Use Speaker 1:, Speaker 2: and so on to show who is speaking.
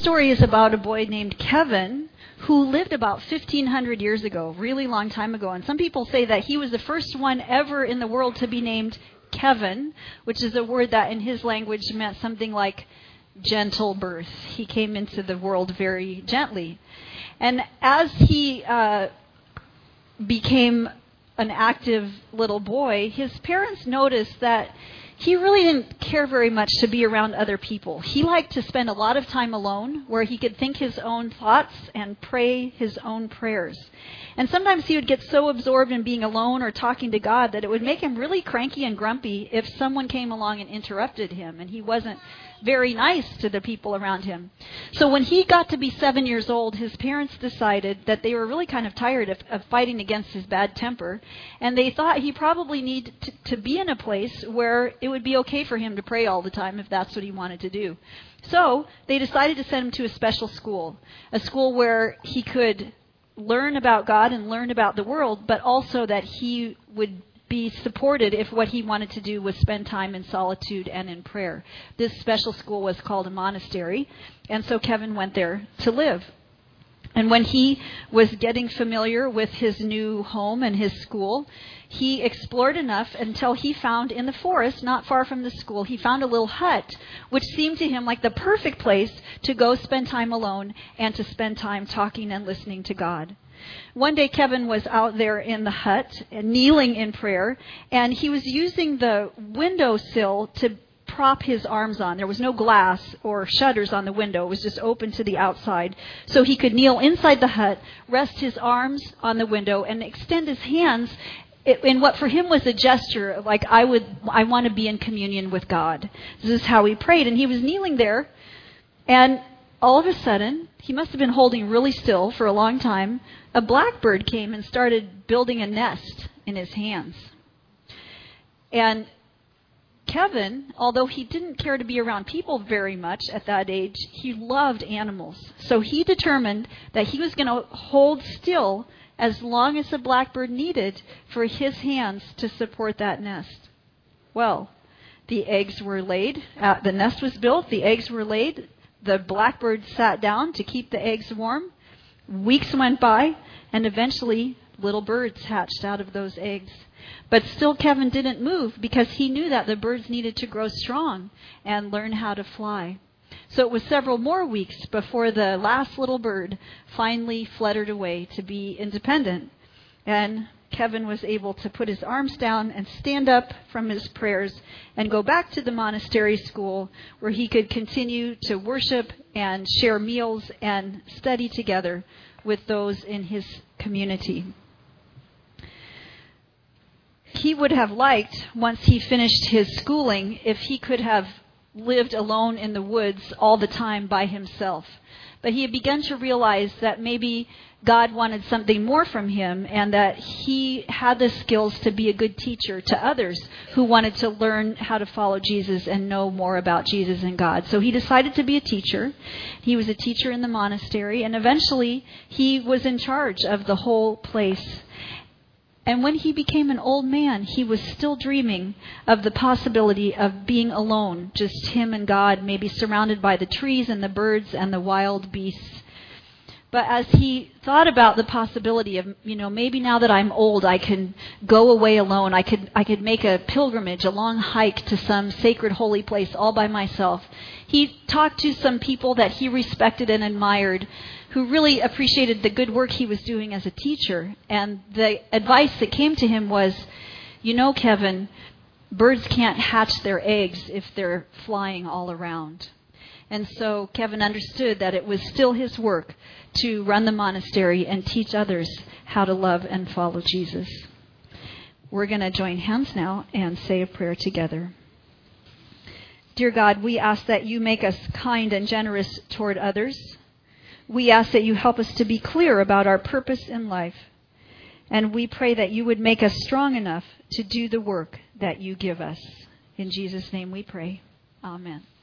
Speaker 1: story is about a boy named Kevin who lived about 1,500 years ago, really long time ago. And some people say that he was the first one ever in the world to be named Kevin, which is a word that in his language meant something like gentle birth. He came into the world very gently. And as he became an active little boy, his parents noticed that he really didn't care very much to be around other people. He liked to spend a lot of time alone where he could think his own thoughts and pray his own prayers. And sometimes he would get so absorbed in being alone or talking to God that it would make him really cranky and grumpy if someone came along and interrupted him and he wasn't very nice to the people around him. So when he got to be 7 years old, his parents decided that they were really kind of tired of fighting against his bad temper, and they thought he probably needed to be in a place where it would be okay for him to pray all the time if that's what he wanted to do. So they decided to send him to a special school, a school where he could learn about God and learn about the world, but also that he would be supported if what he wanted to do was spend time in solitude and in prayer. This special school was called a monastery, and so Kevin went there to live. And when he was getting familiar with his new home and his school, he explored enough until he found in the forest, not far from the school, he found a little hut, which seemed to him like the perfect place to go spend time alone and to spend time talking and listening to God. One day Kevin was out there in the hut, kneeling in prayer, and he was using the windowsill to prop his arms on. There was no glass or shutters on the window. It was just open to the outside. So he could kneel inside the hut, rest his arms on the window, and extend his hands in what for him was a gesture like, I want to be in communion with God. This is how he prayed. And he was kneeling there, and all of a sudden, he must have been holding really still for a long time, a blackbird came and started building a nest in his hands. And Kevin, although he didn't care to be around people very much at that age, he loved animals. So he determined that he was going to hold still as long as the blackbird needed for his hands to support that nest. Well, the eggs were laid. The nest was built. The eggs were laid. The blackbird sat down to keep the eggs warm. Weeks went by, and eventually little birds hatched out of those eggs. But still Kevin didn't move because he knew that the birds needed to grow strong and learn how to fly. So it was several more weeks before the last little bird finally fluttered away to be independent. And Kevin was able to put his arms down and stand up from his prayers and go back to the monastery school where he could continue to worship and share meals and study together with those in his community. He would have liked, once he finished his schooling, if he could have lived alone in the woods all the time by himself. But he had begun to realize that maybe God wanted something more from him and that he had the skills to be a good teacher to others who wanted to learn how to follow Jesus and know more about Jesus and God. So he decided to be a teacher. He was a teacher in the monastery, and eventually he was in charge of the whole place. And when he became an old man, he was still dreaming of the possibility of being alone, just him and God, maybe surrounded by the trees and the birds and the wild beasts. But as he thought about the possibility of, maybe now that I'm old, I can go away alone. I could make a pilgrimage, a long hike to some sacred holy place all by myself. He talked to some people that he respected and admired, who really appreciated the good work he was doing as a teacher. And the advice that came to him was, Kevin, birds can't hatch their eggs if they're flying all around. And so Kevin understood that it was still his work to run the monastery and teach others how to love and follow Jesus. We're going to join hands now and say a prayer together. Dear God, we ask that you make us kind and generous toward others. We ask that you help us to be clear about our purpose in life. And we pray that you would make us strong enough to do the work that you give us. In Jesus' name we pray. Amen.